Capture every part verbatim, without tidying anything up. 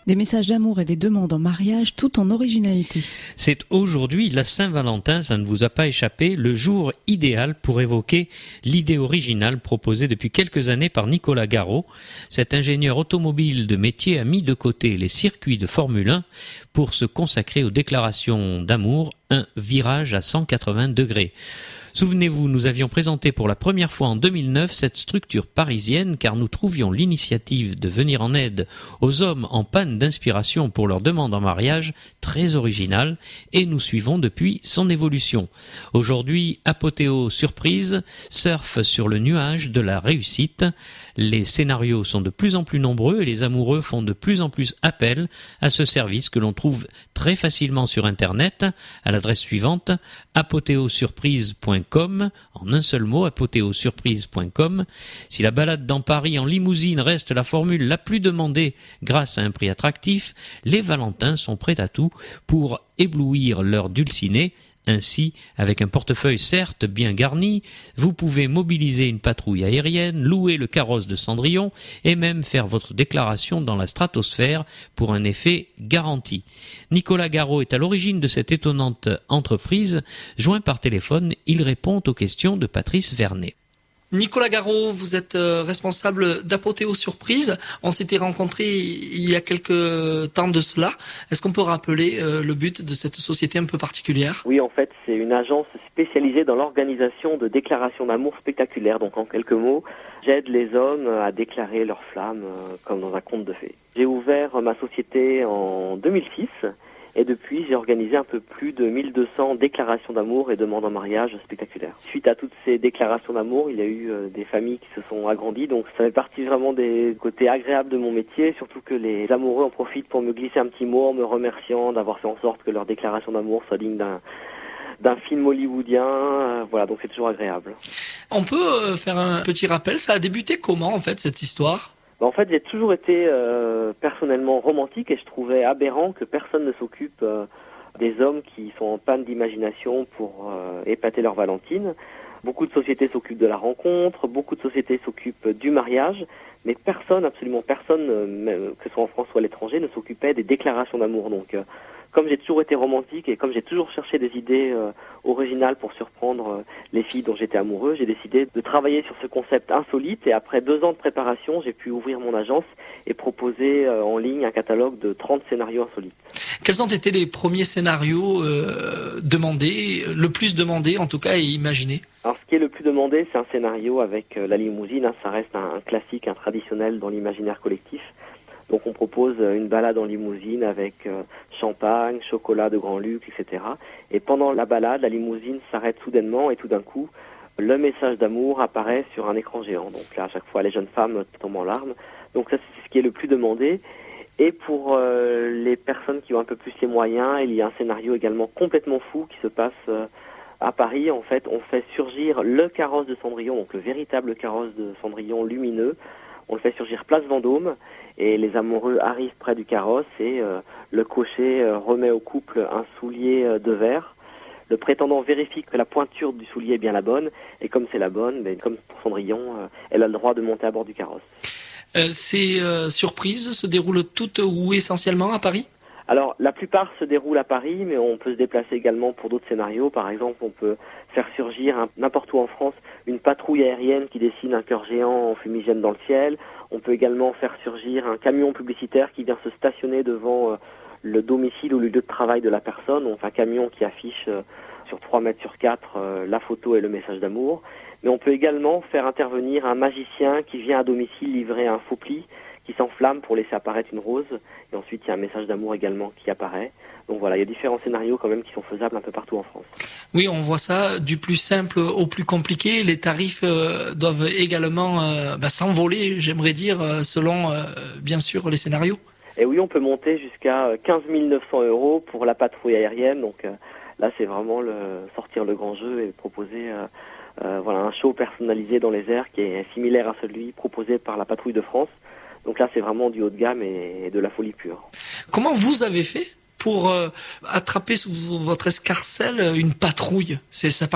Des messages d'amour et des demandes en mariage, tout en originalité. C'est aujourd'hui la Saint-Valentin, ça ne vous a pas échappé, le jour idéal pour évoquer l'idée originale proposée depuis quelques années par Nicolas Garot. Cet ingénieur automobile de métier a mis de côté les circuits de Formule un pour se consacrer aux déclarations d'amour, un virage à cent quatre-vingts degrés. Souvenez-vous, nous avions présenté pour la première fois en deux mille neuf cette structure parisienne car nous trouvions l'initiative de venir en aide aux hommes en panne d'inspiration pour leur demande en mariage très originale et nous suivons depuis son évolution. Aujourd'hui, Apothéo Surprise surfe sur le nuage de la réussite. Les scénarios sont de plus en plus nombreux et les amoureux font de plus en plus appel à ce service que l'on trouve très facilement sur Internet à l'adresse suivante apothéosurprise point com, en un seul mot, apothéosurprise point com. Si la balade dans Paris en limousine reste la formule la plus demandée grâce à un prix attractif, les Valentins sont prêts à tout pour éblouir leur dulcinée. Ainsi, avec un portefeuille certes bien garni, vous pouvez mobiliser une patrouille aérienne, louer le carrosse de Cendrillon et même faire votre déclaration dans la stratosphère pour un effet garanti. Nicolas Garot est à l'origine de cette étonnante entreprise. Joint par téléphone, il répond aux questions de Patrice Vernet. Nicolas Garot, vous êtes responsable d'Apothéo Surprise. On s'était rencontrés il y a quelques temps de cela. Est-ce qu'on peut rappeler le but de cette société un peu particulière ? Oui, en fait, c'est une agence spécialisée dans l'organisation de déclarations d'amour spectaculaires. Donc, en quelques mots, j'aide les hommes à déclarer leur flamme comme dans un conte de fées. J'ai ouvert ma société en deux mille six. Et depuis, j'ai organisé un peu plus de mille deux cents déclarations d'amour et demandes en mariage spectaculaires. Suite à toutes ces déclarations d'amour, il y a eu euh, des familles qui se sont agrandies. Donc ça fait partie vraiment des côtés agréables de mon métier. Surtout que les amoureux en profitent pour me glisser un petit mot en me remerciant d'avoir fait en sorte que leur déclaration d'amour soit digne d'un... d'un film hollywoodien, euh, voilà, donc c'est toujours agréable. On peut euh, faire un petit rappel, ça a débuté comment en fait cette histoire ? En fait, j'ai toujours été euh, personnellement romantique et je trouvais aberrant que personne ne s'occupe euh, des hommes qui sont en panne d'imagination pour euh, épater leur Valentine. Beaucoup de sociétés s'occupent de la rencontre, beaucoup de sociétés s'occupent du mariage, mais personne, absolument personne, euh, même, que ce soit en France ou à l'étranger, ne s'occupait des déclarations d'amour. Donc, euh, comme j'ai toujours été romantique et comme j'ai toujours cherché des idées euh, originales pour surprendre euh, les filles dont j'étais amoureux, j'ai décidé de travailler sur ce concept insolite et après deux ans de préparation, j'ai pu ouvrir mon agence et proposer euh, en ligne un catalogue de trente scénarios insolites. Quels ont été les premiers scénarios euh, demandés, le plus demandés en tout cas et imaginés ? Alors ce qui est le plus demandé, c'est un scénario avec euh, la limousine, hein, ça reste un, un classique, un traditionnel dans l'imaginaire collectif. Donc on propose une balade en limousine avec euh, champagne, chocolat de grand luxe, et cetera. Et pendant la balade, la limousine s'arrête soudainement et tout d'un coup, le message d'amour apparaît sur un écran géant. Donc là, à chaque fois, les jeunes femmes tombent en larmes. Donc ça, c'est ce qui est le plus demandé. Et pour euh, les personnes qui ont un peu plus les moyens, il y a un scénario également complètement fou qui se passe euh, à Paris. En fait, on fait surgir le carrosse de Cendrillon, donc le véritable carrosse de Cendrillon lumineux. On le fait surgir place Vendôme et les amoureux arrivent près du carrosse et euh, le cocher euh, remet au couple un soulier euh, de verre. Le prétendant vérifie que la pointure du soulier est bien la bonne et comme c'est la bonne, ben, comme pour Cendrillon, euh, elle a le droit de monter à bord du carrosse. Euh, ces euh, surprises se déroulent toutes ou essentiellement à Paris ? Alors, la plupart se déroulent à Paris, mais on peut se déplacer également pour d'autres scénarios. Par exemple, on peut faire surgir un, n'importe où en France une patrouille aérienne qui dessine un cœur géant en fumigène dans le ciel. On peut également faire surgir un camion publicitaire qui vient se stationner devant euh, le domicile ou le lieu de travail de la personne. Donc un camion qui affiche euh, sur trois mètres sur quatre euh, la photo et le message d'amour. Mais on peut également faire intervenir un magicien qui vient à domicile livrer un faux pli qui s'enflamme pour laisser apparaître une rose. Et ensuite, il y a un message d'amour également qui apparaît. Donc voilà, il y a différents scénarios quand même qui sont faisables un peu partout en France. Oui, on voit ça du plus simple au plus compliqué. Les tarifs euh, doivent également euh, bah, s'envoler, j'aimerais dire, euh, selon, euh, bien sûr, les scénarios. Et oui, on peut monter jusqu'à quinze mille neuf cents euros pour la patrouille aérienne. Donc euh, là, c'est vraiment le, sortir le grand jeu et proposer euh, euh, voilà, un show personnalisé dans les airs qui est similaire à celui proposé par la patrouille de France. Donc là, c'est vraiment du haut de gamme et de la folie pure. Comment vous avez fait pour euh, attraper sous votre escarcelle une patrouille ? C'est, ça paraît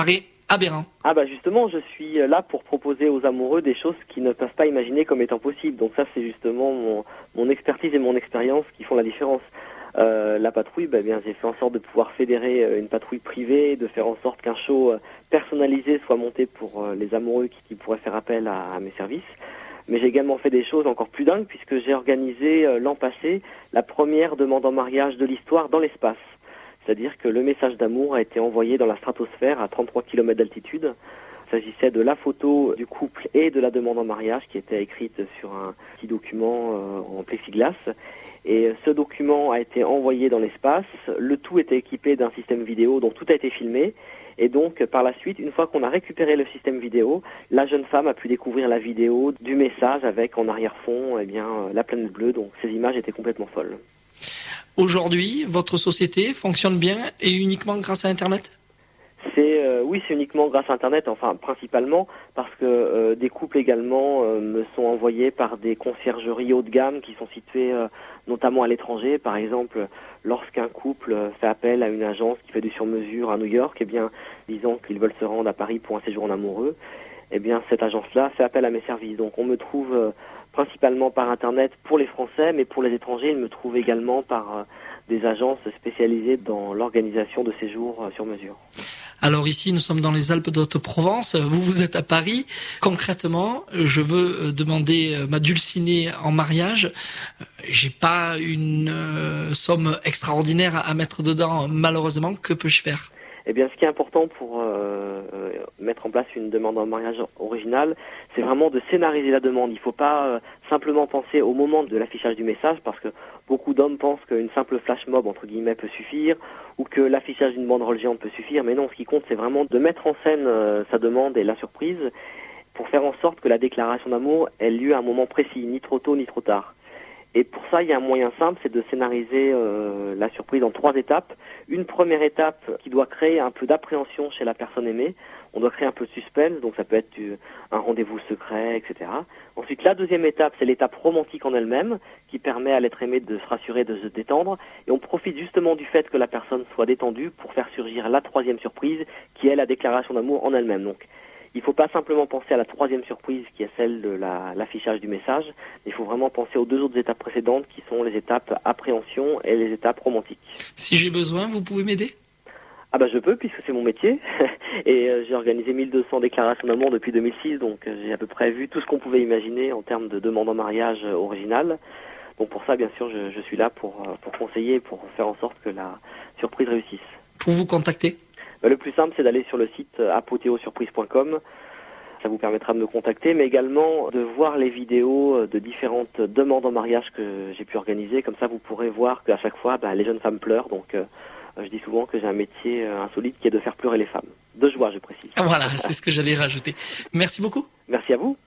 aberrant. Ah bah justement, je suis là pour proposer aux amoureux des choses qu'ils ne peuvent pas imaginer comme étant possibles. Donc ça, c'est justement mon, mon expertise et mon expérience qui font la différence. Euh, la patrouille, bah bien, j'ai fait en sorte de pouvoir fédérer une patrouille privée, de faire en sorte qu'un show personnalisé soit monté pour les amoureux qui, qui pourraient faire appel à, à mes services. Mais j'ai également fait des choses encore plus dingues puisque j'ai organisé euh, l'an passé la première demande en mariage de l'histoire dans l'espace. C'est-à-dire que le message d'amour a été envoyé dans la stratosphère à trente-trois kilomètres d'altitude. Il s'agissait de la photo du couple et de la demande en mariage qui était écrite sur un petit document euh, en plexiglas. Et ce document a été envoyé dans l'espace. Le tout était équipé d'un système vidéo dont tout a été filmé. Et donc, par la suite, une fois qu'on a récupéré le système vidéo, la jeune femme a pu découvrir la vidéo du message avec en arrière-fond eh bien, la planète bleue. Donc, ces images étaient complètement folles. Aujourd'hui, votre société fonctionne bien et uniquement grâce à Internet ? C'est euh, oui, c'est uniquement grâce à Internet, enfin principalement parce que euh, des couples également euh, me sont envoyés par des conciergeries haut de gamme qui sont situées euh, notamment à l'étranger. Par exemple, lorsqu'un couple fait appel à une agence qui fait du sur-mesure à New York, eh bien, disons qu'ils veulent se rendre à Paris pour un séjour en amoureux, eh bien cette agence-là fait appel à mes services. Donc on me trouve euh, principalement par Internet pour les Français, mais pour les étrangers, ils me trouvent également par euh, des agences spécialisées dans l'organisation de séjours euh, sur mesure. Alors ici, nous sommes dans les Alpes d'Haute-Provence, vous, vous êtes à Paris. Concrètement, je veux demander ma dulcinée en mariage. J'ai pas une euh, somme extraordinaire à mettre dedans, malheureusement. Que peux-je faire ? Eh bien, ce qui est important pour euh, euh, mettre en place une demande en mariage originale, c'est vraiment de scénariser la demande. Il ne faut pas euh, simplement penser au moment de l'affichage du message, parce que beaucoup d'hommes pensent qu'une simple flash mob, entre guillemets, peut suffire, ou que l'affichage d'une banderole géante peut suffire. Mais non, ce qui compte, c'est vraiment de mettre en scène euh, sa demande et la surprise, pour faire en sorte que la déclaration d'amour ait lieu à un moment précis, ni trop tôt, ni trop tard. Et pour ça, il y a un moyen simple, c'est de scénariser euh, la surprise en trois étapes. Une première étape qui doit créer un peu d'appréhension chez la personne aimée. On doit créer un peu de suspense, donc ça peut être du, un rendez-vous secret, et cetera. Ensuite, la deuxième étape, c'est l'étape romantique en elle-même, qui permet à l'être aimé de se rassurer, de se détendre. Et on profite justement du fait que la personne soit détendue pour faire surgir la troisième surprise, qui est la déclaration d'amour en elle-même. Donc, il ne faut pas simplement penser à la troisième surprise qui est celle de la, l'affichage du message, mais il faut vraiment penser aux deux autres étapes précédentes qui sont les étapes appréhension et les étapes romantiques. Si j'ai besoin, vous pouvez m'aider ? Ah bah je peux puisque c'est mon métier et euh, j'ai organisé mille deux cents déclarations d'amour depuis deux mille six, donc euh, j'ai à peu près vu tout ce qu'on pouvait imaginer en termes de demande en mariage euh, originale. Donc pour ça, bien sûr, je, je suis là pour, euh, pour conseiller et pour faire en sorte que la surprise réussisse. Pour vous contacter ? Le plus simple, c'est d'aller sur le site apothéosurprise point com. Ça vous permettra de me contacter, mais également de voir les vidéos de différentes demandes en mariage que j'ai pu organiser. Comme ça, vous pourrez voir qu'à chaque fois, bah, les jeunes femmes pleurent. Donc, euh, je dis souvent que j'ai un métier insolite qui est de faire pleurer les femmes. De joie, je précise. Voilà, c'est ce que j'allais rajouter. Merci beaucoup. Merci à vous.